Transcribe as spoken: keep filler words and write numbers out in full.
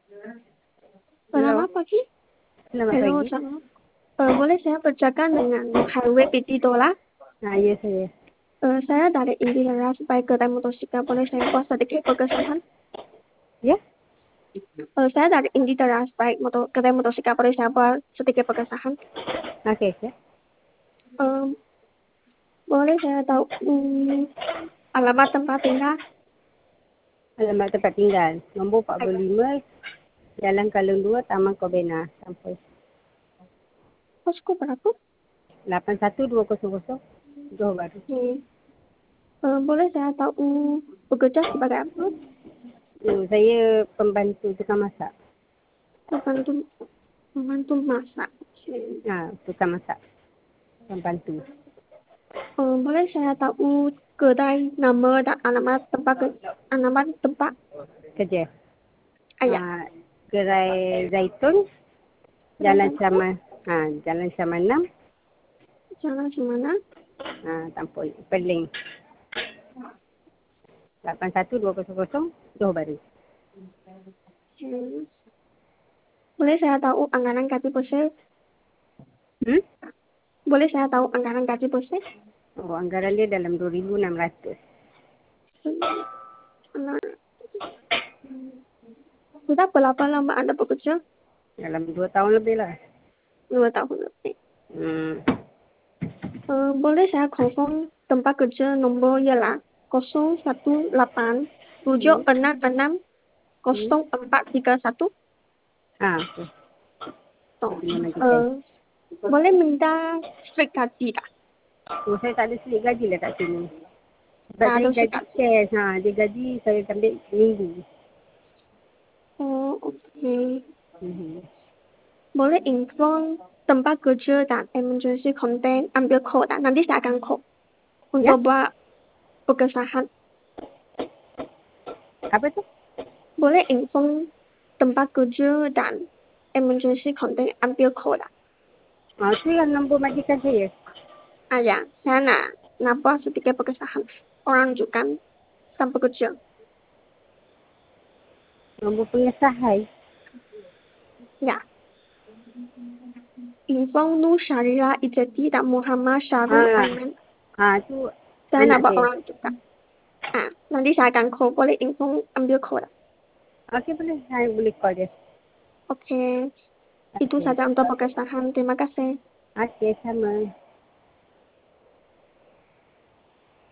Halo, Selamat pagi. selamat Hello, pagi. selamat. Eh, boleh saya bercakap dengan Highway P T Dola? Nah, ya saya. Eh, saya dari Indira supaya kedai motosikal. Boleh saya buat sedikit perkesahan? Ya, Eh, saya dari Indira supaya motor, kedai motosikal. Boleh saya buat sedikit perkesahan? okey ya. Eh, boleh saya tahu hmm, alamat tempat tinggal? Alamat tempat tinggal, nombor empat puluh Ayah. lima, Jalan Kalung dua, Taman Kobena, Sampul. Posko berapa? lapan satu dua kosong kosong, Johor Bahru. Hmm. Eh, boleh saya tahu bekerja sebagai apa? Hmm, saya pembantu tukang masak. Membantu, membantu masak. Hmm. Ha, tukang masak. Pembantu. Eh, boleh saya tahu kedai nama dan alamat tempat ke, alamat tempat? Kerja. Ayah. Ha, Gerai Zaitun, Kedai Jalan Zaitun, Sama, ha, Jalan Sama enam, jalan semana? ha, Tampoi, Peling. lapan satu dua kosong kosong, Johor Bahru. Hmm. Boleh saya tahu anggaran gaji bosnya? Hmm? Boleh saya tahu anggaran gaji bosnya? Oh, anggaran dia dalam dua ribu enam ratus. Hmm. Nah, sudah berapa lama Anda bekerja? Dalam dua tahun lebih lah. Dua tahun lebih. Hmm. Eh, boleh saya confirm tempat kerja nomor ialah nol satu delapan tujuh Hmm. enam enam Hmm. nol empat tiga satu? Ah, okey. Oh. Dengan majikan. Eh, boleh minta straight gaji tak? Oh, saya tak ada selit gaji lah kat sini. Sebab Tak saya ada straight gaji gaji. cash. Ha, dia gaji saya ambil minggu. Oh, okey. Hmm. Boleh inform tempat kerja dan emergency contact ambil kod tak? Nanti saya akan kod Ya? untuk buat perkesahan. Apa tu? Boleh inform tempat kerja dan emergency contact ambil kod tak? Ah, tu yang nombor majikan saya. Ah ya, saya nak nak buat sedikit perkesahan. Orang rujukan tanpa kerja. Nombor pengesahan. Ya. Inform Nur Syariah Ijati dan Muhammad Syarul Ah, Aiman. ah tu Saya nak anak buat saya. orang rujukan. Ah, nanti saya akan kod. Boleh inform ambil kod tak? Okey, boleh. Saya boleh call dia. Okey. Itu Okey. saja untuk perkesahan. Terima kasih. Okey, sama.